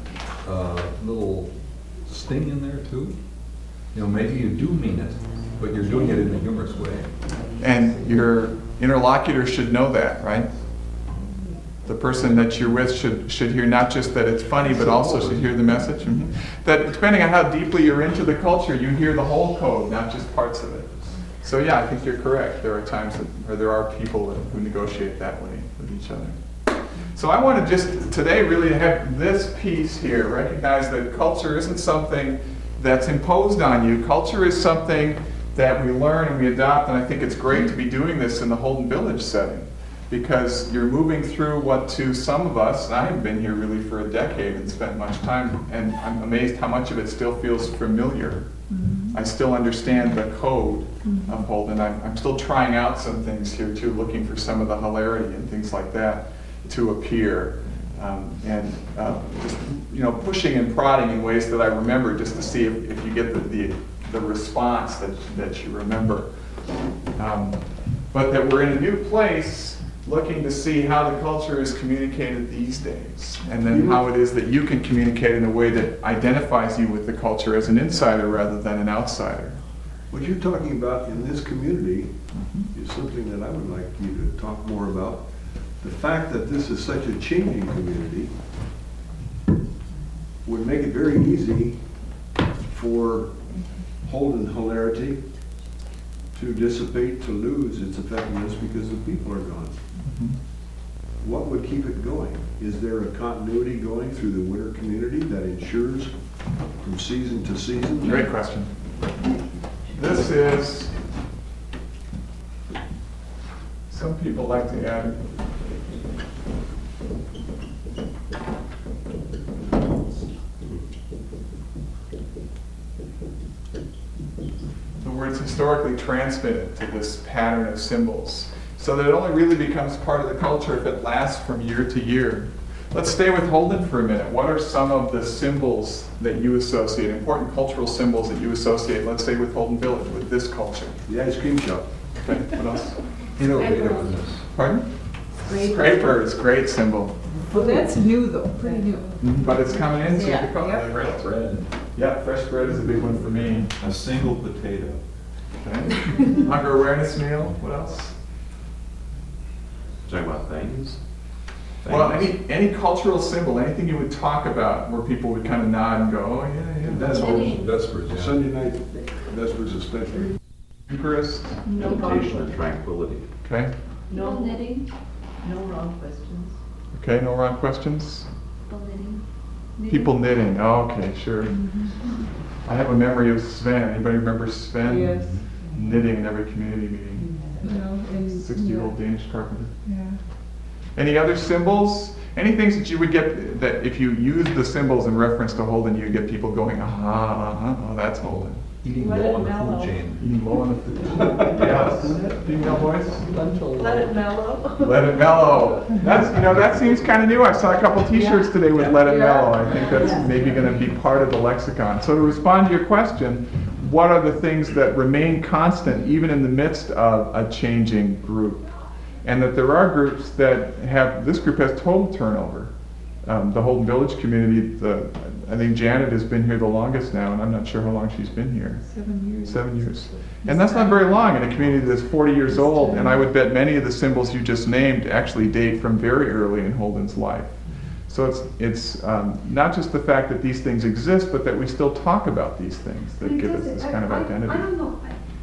[SPEAKER 13] little sting in there too? Maybe you do mean it, but you're doing it in a humorous way.
[SPEAKER 2] And your interlocutor should know that, right? The person that you're with should hear not just that it's funny, but also should hear the message. Mm-hmm. That depending on how deeply you're into the culture, you hear the whole code, not just parts of it. So yeah, I think you're correct. There are times there are people who negotiate that way with each other. So I want to just today really have this piece here, recognize that culture isn't something that's imposed on you. Culture is something that we learn and we adopt, and I think it's great to be doing this in the Holden Village setting, because you're moving through what to some of us, and I haven't been here really for a decade and spent much time, and I'm amazed how much of it still feels familiar. I still understand the code of Holden. I'm still trying out some things here too, looking for some of the hilarity and things like that to appear. And just pushing and prodding in ways that I remember, just to see if you get the response that you remember. But that we're in a new place, looking to see how the culture is communicated these days, and then how it is that you can communicate in a way that identifies you with the culture as an insider rather than an outsider.
[SPEAKER 3] What you're talking about in this community is something that I would like you to talk more about. The fact that this is such a changing community would make it very easy for Holden hilarity to dissipate, to lose its effectiveness because the people are gone. What would keep it going? Is there a continuity going through the winter community that ensures from season to season?
[SPEAKER 2] Great question. This is Some people like to add. The word's historically transmitted to this pattern of symbols, so that it only really becomes part of the culture if it lasts from year to year. Let's stay with Holden for a minute. What are some of the symbols that you associate, important cultural symbols that you associate, let's say with Holden Village, with this culture?
[SPEAKER 3] The ice cream shop.
[SPEAKER 2] Okay, what else?
[SPEAKER 13] Innovativeness.
[SPEAKER 2] Pardon? Scrapers, great symbol.
[SPEAKER 5] Well, that's new though, pretty new.
[SPEAKER 2] But it's coming into the
[SPEAKER 5] Yeah.
[SPEAKER 2] culture.
[SPEAKER 5] Yep.
[SPEAKER 14] Fresh bread.
[SPEAKER 2] Yeah, fresh bread is a big one for me.
[SPEAKER 14] A single potato.
[SPEAKER 2] Okay. Hunger awareness meal, what else?
[SPEAKER 9] Talking about things?
[SPEAKER 2] Well, any cultural symbol, anything you would talk about where people would kind of nod and go, oh, yeah, yeah.
[SPEAKER 3] That's
[SPEAKER 13] Vespers, yeah.
[SPEAKER 3] Sunday night, Vespers especially.
[SPEAKER 2] Eucharist,
[SPEAKER 12] No
[SPEAKER 9] Meditation and
[SPEAKER 12] conflict.
[SPEAKER 9] tranquility.
[SPEAKER 2] okay.
[SPEAKER 12] No
[SPEAKER 6] knitting.
[SPEAKER 12] No wrong questions.
[SPEAKER 2] Okay, no wrong questions?
[SPEAKER 6] People knitting.
[SPEAKER 2] People knitting, oh, okay, sure. I have a memory of Sven. Anybody remember Sven?
[SPEAKER 5] Yes.
[SPEAKER 2] Knitting in every community meeting.
[SPEAKER 5] You know, and.
[SPEAKER 2] 60-year-old Danish carpenter.
[SPEAKER 5] Yeah.
[SPEAKER 2] Any other symbols? Any things that you would get, that if you use the symbols in reference to Holden, you get people going, oh, that's Holden.
[SPEAKER 13] Eating
[SPEAKER 10] Let
[SPEAKER 13] low
[SPEAKER 10] it
[SPEAKER 13] on the
[SPEAKER 10] mellow.
[SPEAKER 13] food chain.
[SPEAKER 2] Eating low on the food. Yes. Female voice?
[SPEAKER 10] Let it mellow.
[SPEAKER 2] Let it mellow. That's, that seems kind of new. I saw a couple T-shirts today with "Let it mellow." I think that's maybe going to be part of the lexicon. So to respond to your question, what are the things that remain constant even in the midst of a changing group? And that there are groups that have. This group has total turnover. The Holden Village community. I think Janet has been here the longest now, and I'm not sure how long she's been here.
[SPEAKER 5] 7 years.
[SPEAKER 2] 7 years. And that's not very long in a community that's 40 years old, and I would bet many of the symbols you just named actually date from very early in Holden's life. So it's not just the fact that these things exist, but that we still talk about these things that give us this kind of identity.
[SPEAKER 11] I don't know.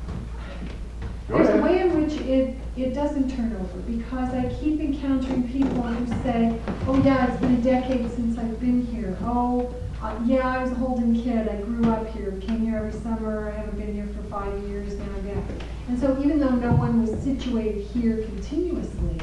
[SPEAKER 2] Go
[SPEAKER 11] There's a
[SPEAKER 2] ahead.
[SPEAKER 11] way in which it doesn't turn over, because I keep encountering people who say, oh yeah, it's been a decade since I've been here. Oh, yeah, I was a Holden kid, I grew up here, came here every summer, I haven't been here for 5 years, now I'm back. And so even though no one was situated here continuously,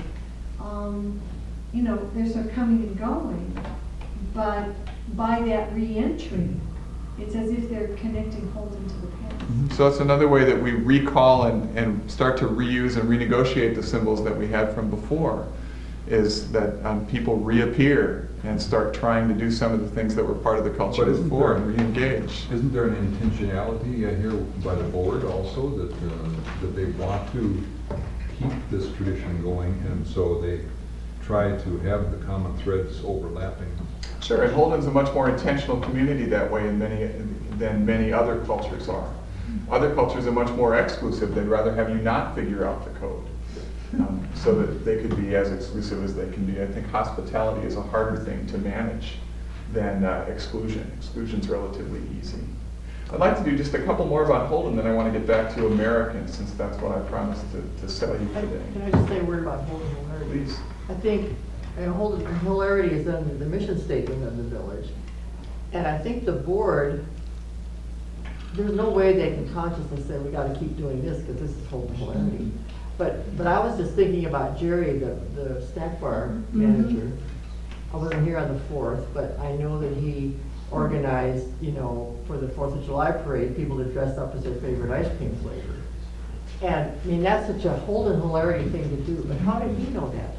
[SPEAKER 11] they're sort of coming and going, but by that re-entry, it's as if they're connecting Holden to the past.
[SPEAKER 2] So it's another way that we recall and start to reuse and renegotiate the symbols that we had from before, is that people reappear and start trying to do some of the things that were part of the culture
[SPEAKER 13] But isn't
[SPEAKER 2] before
[SPEAKER 13] there-
[SPEAKER 2] and re-engage.
[SPEAKER 13] Isn't there an intentionality here by the board also that they want to keep this tradition going, and so they try to have the common threads overlapping?
[SPEAKER 2] Sure, and Holden's a much more intentional community that way than many other cultures are. Other cultures are much more exclusive. They'd rather have you not figure out the code, so that they could be as exclusive as they can be. I think hospitality is a harder thing to manage than exclusion. Exclusion's relatively easy. I'd like to do just a couple more about Holden, then I want to get back to American, since that's what I promised to sell you today.
[SPEAKER 8] Can I just say a word about Holden hilarity?
[SPEAKER 2] Please.
[SPEAKER 8] I think Holden hilarity is under the mission statement of the village. And I think the board, there's no way they can consciously say, we gotta keep doing this because this is Holden hilarity. But I was just thinking about Jerry, the snack bar manager. I wasn't here on the 4th, but I know that he organized, for the 4th of July parade, people to dress up as their favorite ice cream flavor. And, I mean, that's such a Holden hilarity thing to do, but how did he know that?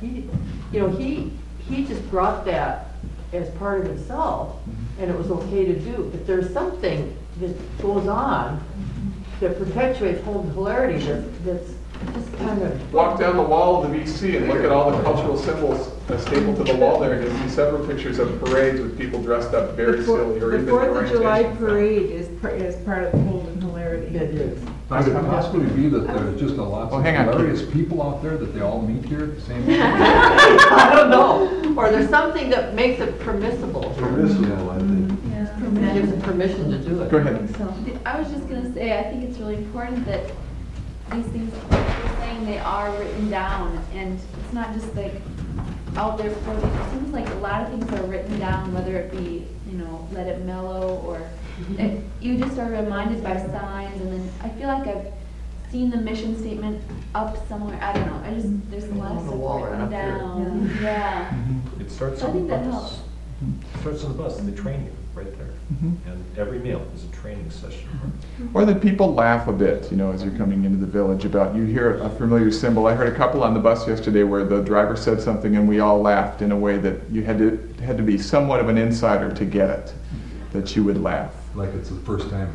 [SPEAKER 8] He just brought that as part of himself, and it was okay to do. But there's something that goes on that perpetuates Holden hilarity that's just kind of...
[SPEAKER 2] Walk down the wall of the VC and look at all the cultural symbols stapled to the wall there, and you'll see several pictures of parades with people dressed up very silly, or even
[SPEAKER 5] The 4th of July
[SPEAKER 2] orientation.
[SPEAKER 5] parade is part of the Holden hilarity.
[SPEAKER 8] It is.
[SPEAKER 13] Could it possibly be that there's just a lot
[SPEAKER 2] Oh,
[SPEAKER 13] of
[SPEAKER 2] hang on.
[SPEAKER 13] hilarious people out there that they all meet here at the same time?
[SPEAKER 8] I don't know. Or there's something that makes it permissible.
[SPEAKER 3] Permissible, I think.
[SPEAKER 8] That gives them permission to do it.
[SPEAKER 2] Go ahead.
[SPEAKER 6] I was just gonna say, I think it's really important that these things, like you're saying, they are written down, and it's not just like out there floating. It seems like a lot of things are written down, whether it be, let it mellow, or you just are reminded by signs, and then I feel like I've seen the mission statement up somewhere. I don't know. There's a lot of
[SPEAKER 8] On the
[SPEAKER 6] stuff
[SPEAKER 8] wall
[SPEAKER 6] written
[SPEAKER 8] right up there.
[SPEAKER 6] down. Yeah.
[SPEAKER 7] It starts
[SPEAKER 6] So I
[SPEAKER 7] on the
[SPEAKER 6] think that
[SPEAKER 7] bus.
[SPEAKER 6] helps.
[SPEAKER 7] It starts on the bus, and they train you right there. And every meal is a training session.
[SPEAKER 2] Or that people laugh a bit, as you're coming into the village about, you hear a familiar symbol. I heard a couple on the bus yesterday where the driver said something and we all laughed in a way that you had to be somewhat of an insider to get it, that you would laugh.
[SPEAKER 13] Like it's the first time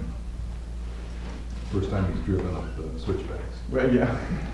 [SPEAKER 13] he's driven up the switchbacks.
[SPEAKER 2] Well, yeah.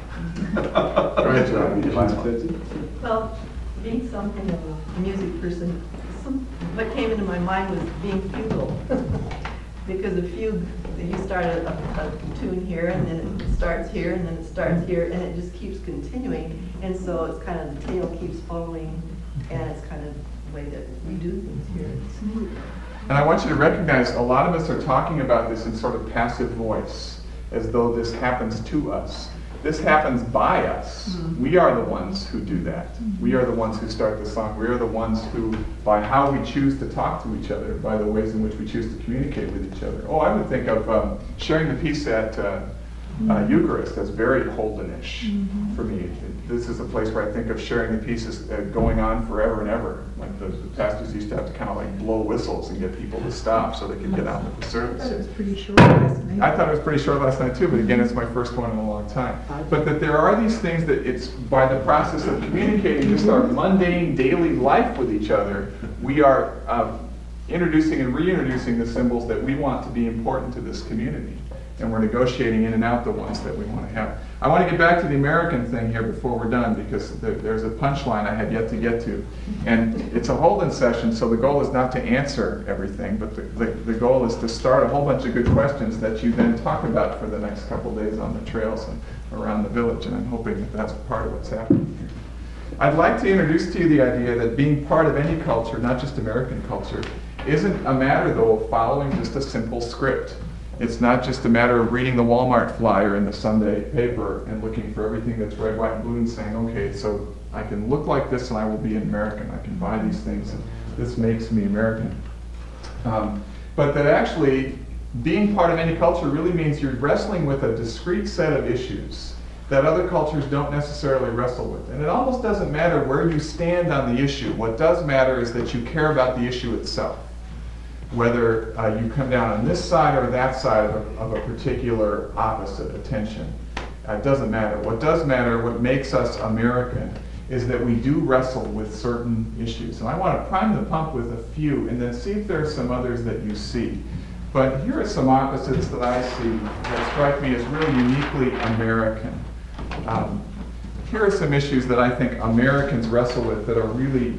[SPEAKER 2] Great job. Last one.
[SPEAKER 15] Well, being something of a music person, what came into my mind was being fugal. Because a fugue, you start a tune here, and then it starts here, and then it starts here, and it just keeps continuing. And so it's kind of, the tail keeps following, and it's kind of the way that we do things here.
[SPEAKER 2] And I want you to recognize a lot of us are talking about this in sort of passive voice, as though this happens to us. This happens by us. We are the ones who do that. We are the ones who start the song. We are the ones who, by how we choose to talk to each other, by the ways in which we choose to communicate with each other. Oh, I would think of sharing the peace at Eucharist as very Holdenish for me. This is a place where I think of sharing the peace as going on forever and ever. Like the pastors used to have to kind of like blow whistles and get people to stop so they could get on with the service.
[SPEAKER 5] I thought it was pretty short last night.
[SPEAKER 2] I thought it was pretty short last night too, but again, it's my first one in a long time. But that there are these things that it's by the process of communicating just our mundane daily life with each other, we are introducing and reintroducing the symbols that we want to be important to this community. And we're negotiating in and out the ones that we want to have. I want to get back to the American thing here before we're done, because there's a punchline I had yet to get to. And it's a Holden session, so the goal is not to answer everything, but the goal is to start a whole bunch of good questions that you then talk about for the next couple days on the trails and around the village, and I'm hoping that that's part of what's happening here. I'd like to introduce to you the idea that being part of any culture, not just American culture, isn't a matter, though, of following just a simple script. It's not just a matter of reading the Walmart flyer in the Sunday paper and looking for everything that's red, white, and blue and saying, okay, so I can look like this and I will be an American. I can buy these things and this makes me American. But that actually being part of any culture really means you're wrestling with a discrete set of issues that other cultures don't necessarily wrestle with. And it almost doesn't matter where you stand on the issue. What does matter is that you care about the issue itself. Whether you come down on this side or that side of a particular opposite attention. It doesn't matter. What does matter, what makes us American, is that we do wrestle with certain issues. And I want to prime the pump with a few and then see if there are some others that you see. But here are some opposites that I see that strike me as really uniquely American. Here are some issues that I think Americans wrestle with that are really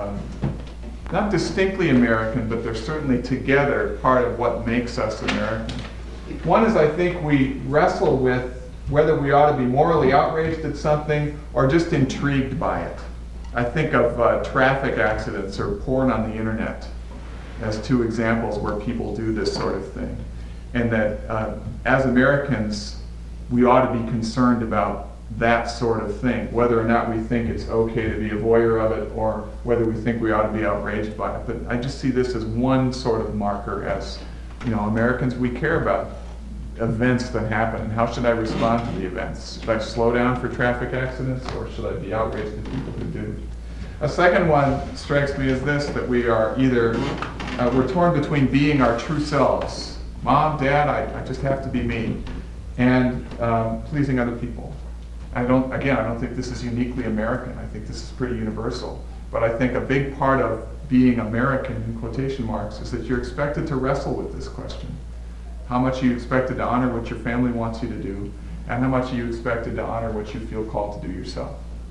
[SPEAKER 2] not distinctly American, but they're certainly together part of what makes us American. One is I think we wrestle with whether we ought to be morally outraged at something or just intrigued by it. I think of traffic accidents or porn on the internet as two examples where people do this sort of thing. And that as Americans, we ought to be concerned about that sort of thing, whether or not we think it's okay to be a voyeur of it or whether we think we ought to be outraged by it. But I just see this as one sort of marker as, Americans, we care about events that happen and how should I respond to the events? Should I slow down for traffic accidents or should I be outraged at people who do? A second one strikes me as this, that we are either, we're torn between being our true selves. Mom, Dad, I just have to be me. And pleasing other people. I don't think this is uniquely American. I think this is pretty universal. But I think a big part of being American, in quotation marks, is that you're expected to wrestle with this question. How much are you expected to honor what your family wants you to do, and how much are you expected to honor what you feel called to do yourself?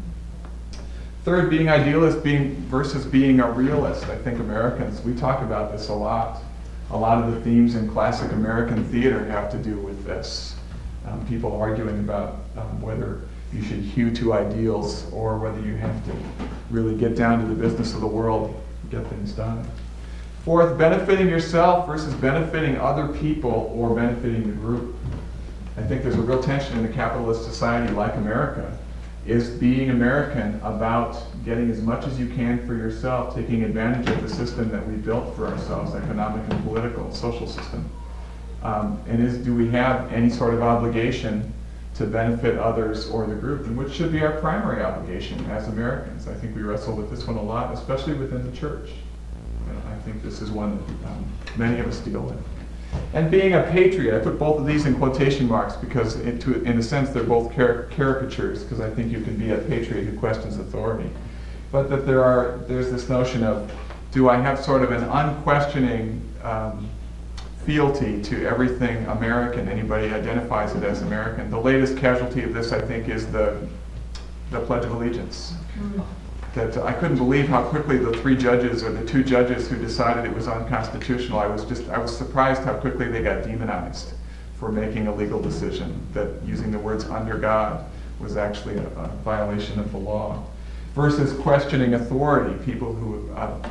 [SPEAKER 2] Third, being idealist versus being a realist. I think Americans, we talk about this a lot. A lot of the themes in classic American theater have to do with this. People arguing about whether you should hew to ideals or whether you have to really get down to the business of the world and get things done. Fourth, benefiting yourself versus benefiting other people or benefiting the group. I think there's a real tension in a capitalist society like America. Is being American about getting as much as you can for yourself, taking advantage of the system that we built for ourselves, economic and political, social system? Do we have any sort of obligation to benefit others or the group, and which should be our primary obligation as Americans. I think we wrestle with this one a lot, especially within the church. And I think this is one that many of us deal with. And being a patriot, I put both of these in quotation marks because in a sense they're both caricatures, because I think you can be a patriot who questions authority. But that there's this notion of, do I have sort of an unquestioning fealty to everything American? Anybody identifies it as American. The latest casualty of this, I think, is the Pledge of Allegiance. That I couldn't believe how quickly the 3 judges or the 2 judges who decided it was unconstitutional, I was surprised how quickly they got demonized for making a legal decision that using the words under God was actually a violation of the law. Versus questioning authority, people who,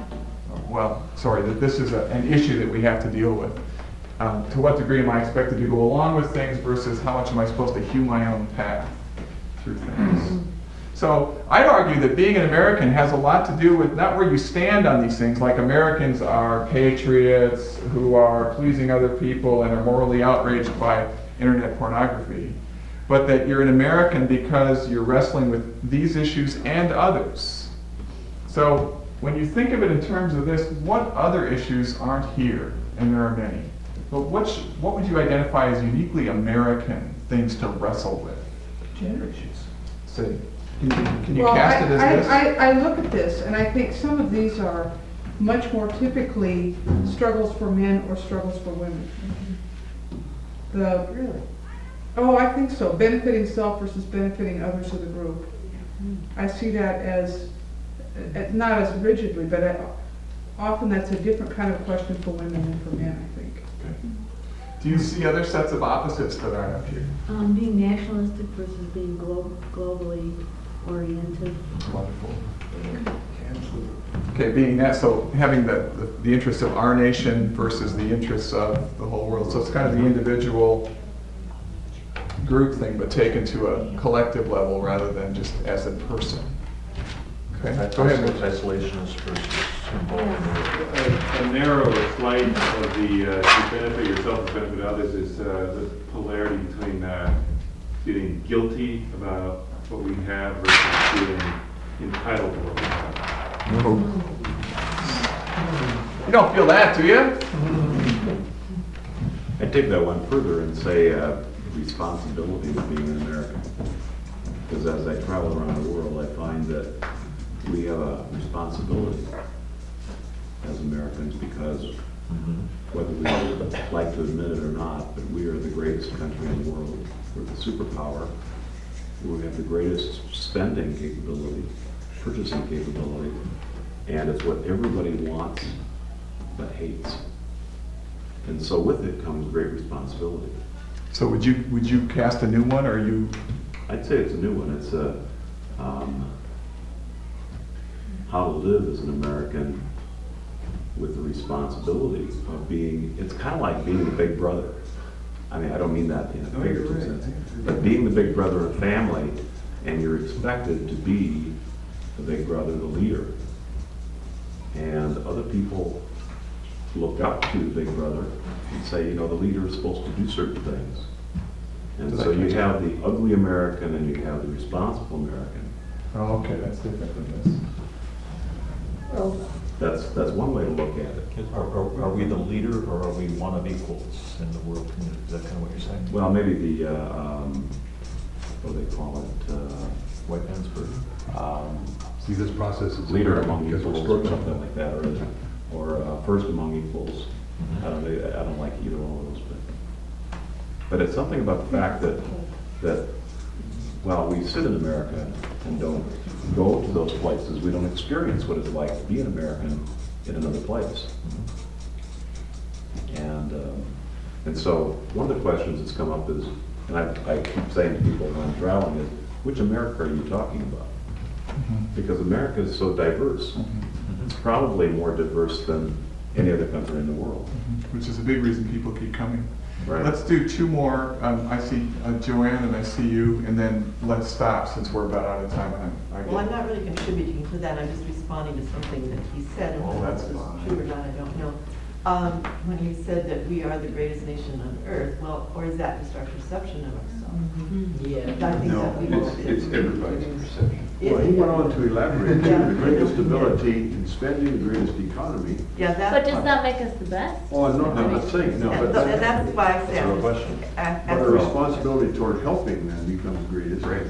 [SPEAKER 2] that this is an issue that we have to deal with. To what degree am I expected to go along with things versus how much am I supposed to hew my own path through things? So I'd argue that being an American has a lot to do with not where you stand on these things, like Americans are patriots who are pleasing other people and are morally outraged by internet pornography, but that you're an American because you're wrestling with these issues and others. So when you think of it in terms of this, what other issues aren't here? And there are many. But what would you identify as uniquely American things to wrestle with?
[SPEAKER 4] Gender issues.
[SPEAKER 2] See, can you cast it as this?
[SPEAKER 4] I look at this and I think some of these are much more typically struggles for men or struggles for women.
[SPEAKER 8] Really?
[SPEAKER 4] Oh, I think so. Benefiting self versus benefiting others of the group. I see that as, not as rigidly, but often that's a different kind of question for women than for men, I think.
[SPEAKER 2] Okay. Do you see other sets of opposites that aren't up here?
[SPEAKER 12] Being nationalistic versus being globally oriented.
[SPEAKER 2] Wonderful. Okay, being that, so having the interests of our nation versus the interests of the whole world. So it's kind of the individual group thing, but taken to a collective level rather than just as a person. Okay, go ahead.
[SPEAKER 7] Isolationist versus
[SPEAKER 14] A narrower slice of the to benefit yourself and benefit others is the polarity between feeling guilty about what we have versus feeling entitled to what we have.
[SPEAKER 2] You don't feel that, do you?
[SPEAKER 16] I take that one further and say responsibility of being an American. Because as I travel around the world, I find that we have a responsibility as Americans because whether we like to admit it or not, but we are the greatest country in the world. We're the superpower. We have the greatest spending capability, purchasing capability, and it's what everybody wants but hates. And so with it comes great responsibility.
[SPEAKER 2] So would you cast a new one, or you?
[SPEAKER 16] I'd say it's a new one. It's how to live as an American with the responsibility of being. It's kind of like being the big brother. I mean, I don't mean that in a figurative sense, but being the big brother of family, and you're expected to be the big brother, the leader, and other people look up to the big brother and say, you know, the leader is supposed to do certain things. And so you have the ugly American and you have the responsible American.
[SPEAKER 2] Oh, okay, that's different than this.
[SPEAKER 16] Well, that's one way to look at it.
[SPEAKER 7] Are we the leader or are we one of equals in the world community? Is that kind of what you're saying?
[SPEAKER 16] Well, maybe the, what do they call it?
[SPEAKER 7] White man's version?
[SPEAKER 13] See, this process is
[SPEAKER 16] leader among equals or something like that, or first among equals. I don't like either one of those, but it's something about the fact that while we sit in America and don't go to those places, we don't experience what it's like to be an American in another place. And so one of the questions that's come up is, and I keep saying to people when I'm traveling, is which America are you talking about? Because America is so diverse. It's probably more diverse than any other country in the world.
[SPEAKER 2] Which is a big reason people keep coming.
[SPEAKER 16] Right.
[SPEAKER 2] Let's do two more. I see Joanne and I see you, and then let's stop since we're about out of time.
[SPEAKER 15] Well, I'm not really contributing to that. I'm just responding to something that he said. And
[SPEAKER 2] that's
[SPEAKER 15] whether
[SPEAKER 2] fine.
[SPEAKER 15] it's true or not, I don't know. When he said that we are the greatest nation on earth, well, or is that just our perception of ourselves? Yeah. I think
[SPEAKER 3] No,
[SPEAKER 15] that we
[SPEAKER 14] It's everybody's perception.
[SPEAKER 3] Well, he went on to elaborate, too, the greatest ability in spending, the greatest economy.
[SPEAKER 15] Yeah, that's.
[SPEAKER 6] But does that make us the best?
[SPEAKER 3] Oh, no, I'm not saying, no, but
[SPEAKER 15] And that's why I
[SPEAKER 7] That's our
[SPEAKER 15] said.
[SPEAKER 7] question.
[SPEAKER 3] but our responsibility toward helping then becomes greatest.
[SPEAKER 14] Right.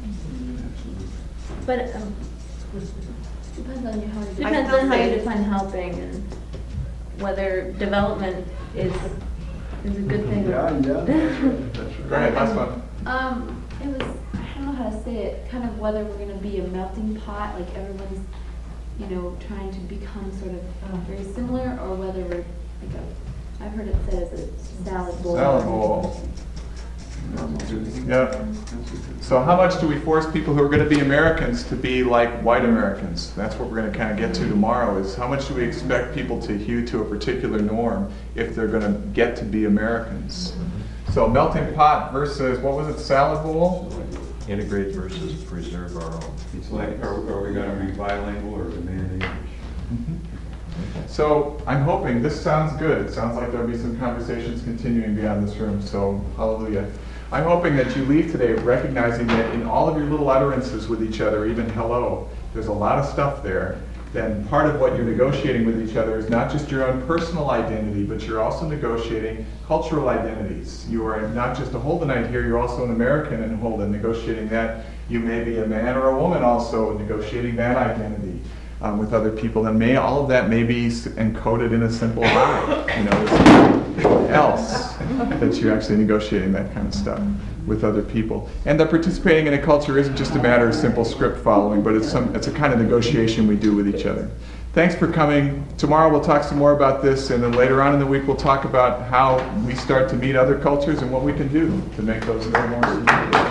[SPEAKER 6] But, depends on how you,
[SPEAKER 15] I
[SPEAKER 6] depends
[SPEAKER 15] still
[SPEAKER 6] on how you
[SPEAKER 15] say-
[SPEAKER 6] define helping and whether development is a good thing.
[SPEAKER 3] Yeah, that's right.
[SPEAKER 2] Go ahead, last one.
[SPEAKER 6] It was, I don't know how to say it, kind of whether we're gonna be a melting pot, like everyone's, trying to become sort of very similar, or whether we're like I've heard it said as a salad bowl.
[SPEAKER 2] Salad bowl. Yeah. So how much do we force people who are going to be Americans to be like white Americans? That's what we're going to kind of get to tomorrow, is how much do we expect people to hew to a particular norm if they're going to get to be Americans? So melting pot versus, what was it, salad bowl?
[SPEAKER 7] Integrate versus preserve our own.
[SPEAKER 14] It's like, are we gonna be bilingual or demand English?
[SPEAKER 2] So I'm hoping, this sounds good. It sounds like there'll be some conversations continuing beyond this room, so hallelujah. I'm hoping that you leave today recognizing that in all of your little utterances with each other, even hello, there's a lot of stuff there. Then part of what you're negotiating with each other is not just your own personal identity, but you're also negotiating cultural identities. You are not just a Holdenite here, you're also an American in Holden, negotiating that. You may be a man or a woman also, negotiating that identity with other people. And all of that may be encoded in a simple I. There's something else that you're actually negotiating that kind of stuff with other people. And that participating in a culture isn't just a matter of simple script following, but it's a kind of negotiation we do with each other. Thanks for coming. Tomorrow we'll talk some more about this, and then later on in the week we'll talk about how we start to meet other cultures and what we can do to make those a little more significant.